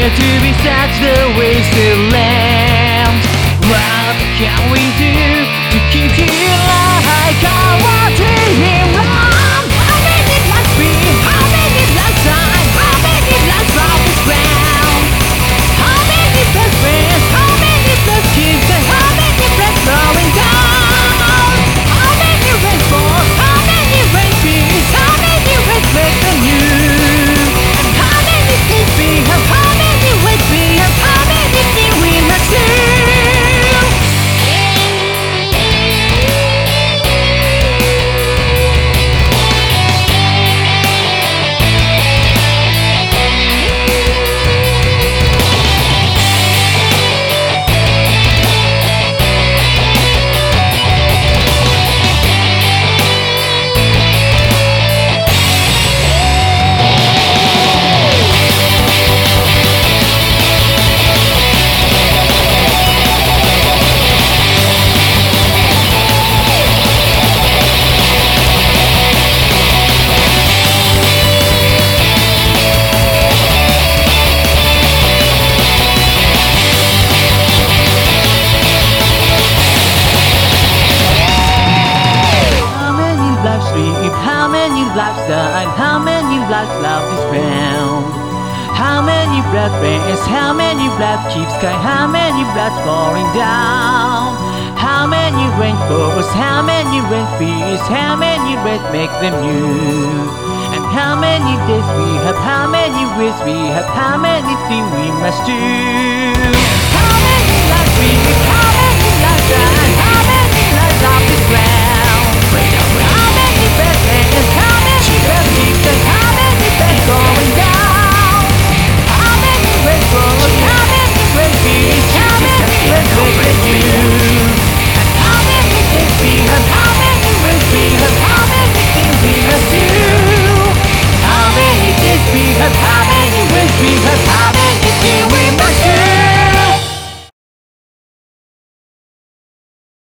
appear to be such a wasted land. What can we do to keep it like our dream run? How many lives be? How many lives die? How many lives off this ground? How many best friends? How many best kids? And how many blood flowing down? How many rainbows? How many rainbows? How many red break the news? And how many things we have? How many ways we have? How many things we must do? How many lives died? How many lives love this ground? How many blood rains? How many blood keeps sky? How many bloods pouring down? How many rainbows? How many rainbows? How many red make them new? And how many days we have? How many ways we have? How many things we must do? How many lives we live? How many lives died? How many lives love this ground?